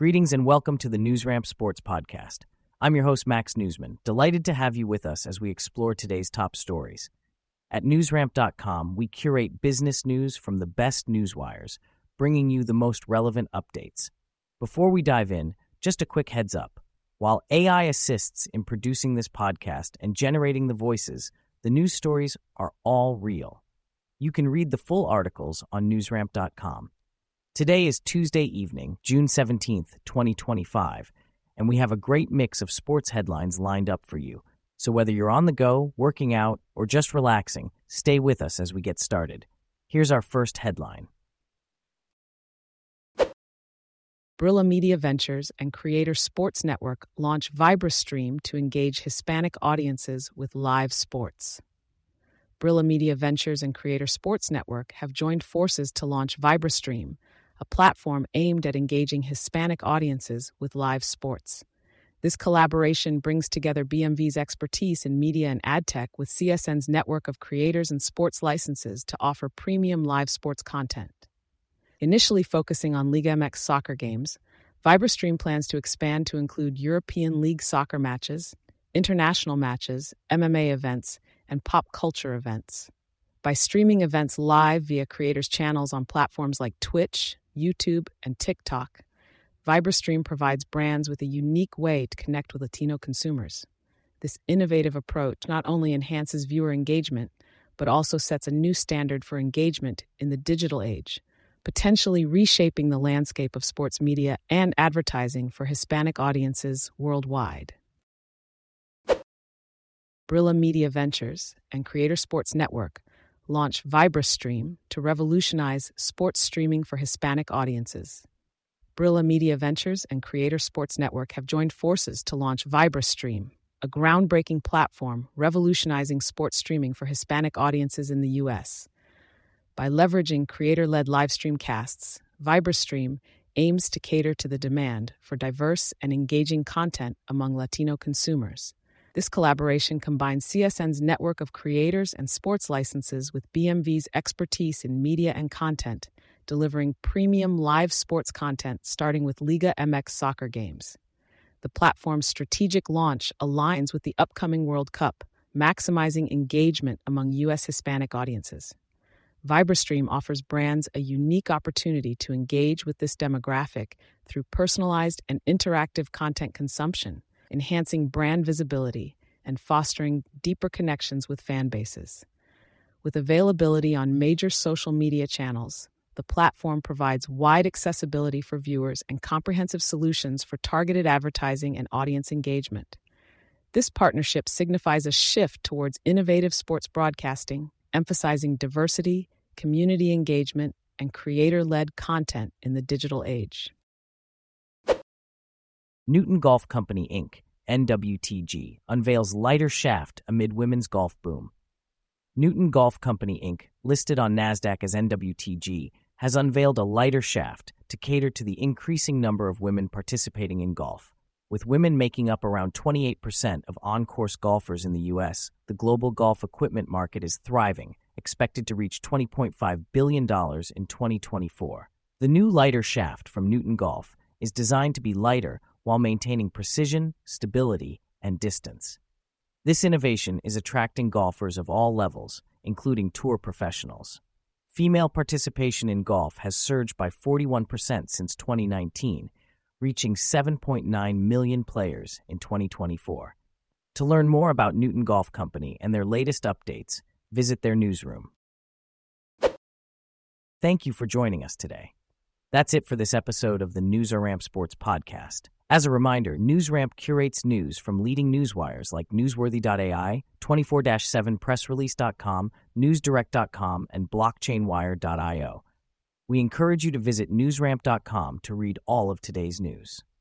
Greetings and welcome to the NewsRamp Sports Podcast. I'm your host, Max Newsman, delighted to have you with us as we explore today's top stories. At newsramp.com, we curate business news from the best newswires, bringing you the most relevant updates. Before we dive in, just a quick heads up. While AI assists in producing this podcast and generating the voices, the news stories are all real. You can read the full articles on newsramp.com. Today is Tuesday evening, June 17th, 2025, and we have a great mix of sports headlines lined up for you. So whether you're on the go, working out, or just relaxing, stay with us as we get started. Here's our first headline. Brilla Media Ventures and Creator Sports Network launch VibraStream to engage Hispanic audiences with live sports. Brilla Media Ventures and Creator Sports Network have joined forces to launch VibraStream, a platform aimed at engaging Hispanic audiences with live sports. This collaboration brings together BMV's expertise in media and ad tech with CSN's network of creators and sports licenses to offer premium live sports content. Initially focusing on Liga MX soccer games, VibraStream plans to expand to include European League soccer matches, international matches, MMA events, and pop culture events. By streaming events live via creators' channels on platforms like Twitch, YouTube, and TikTok, VibraStream provides brands with a unique way to connect with Latino consumers. This innovative approach not only enhances viewer engagement, but also sets a new standard for engagement in the digital age, potentially reshaping the landscape of sports media and advertising for Hispanic audiences worldwide. Brilla Media Ventures and Creator Sports Network launch VibraStream to revolutionize sports streaming for Hispanic audiences. Brilla Media Ventures and Creator Sports Network have joined forces to launch VibraStream, a groundbreaking platform revolutionizing sports streaming for Hispanic audiences in the U.S. By leveraging creator-led livestream casts, VibraStream aims to cater to the demand for diverse and engaging content among Latino consumers. This collaboration combines CSN's network of creators and sports licenses with BMV's expertise in media and content, delivering premium live sports content starting with Liga MX soccer games. The platform's strategic launch aligns with the upcoming World Cup, maximizing engagement among U.S. Hispanic audiences. VibraStream offers brands a unique opportunity to engage with this demographic through personalized and interactive content consumption, enhancing brand visibility and fostering deeper connections with fan bases. With availability on major social media channels, the platform provides wide accessibility for viewers and comprehensive solutions for targeted advertising and audience engagement. This partnership signifies a shift towards innovative sports broadcasting, emphasizing diversity, community engagement, and creator-led content in the digital age. Newton Golf Company, Inc., NWTG, unveils lighter shaft amid women's golf boom. Newton Golf Company, Inc., listed on NASDAQ as NWTG, has unveiled a lighter shaft to cater to the increasing number of women participating in golf. With women making up around 28% of on-course golfers in the U.S., the global golf equipment market is thriving, expected to reach $20.5 billion in 2024. The new lighter shaft from Newton Golf is designed to be lighter while maintaining precision, stability, and distance. This innovation is attracting golfers of all levels, including tour professionals. Female participation in golf has surged by 41% since 2019, reaching 7.9 million players in 2024. To learn more about Newton Golf Company and their latest updates, visit their newsroom. Thank you for joining us today. That's it for this episode of the NewsRamp Sports Podcast. As a reminder, NewsRamp curates news from leading newswires like Newsworthy.ai, 24/7pressrelease.com, NewsDirect.com, and BlockchainWire.io. We encourage you to visit newsramp.com to read all of today's news.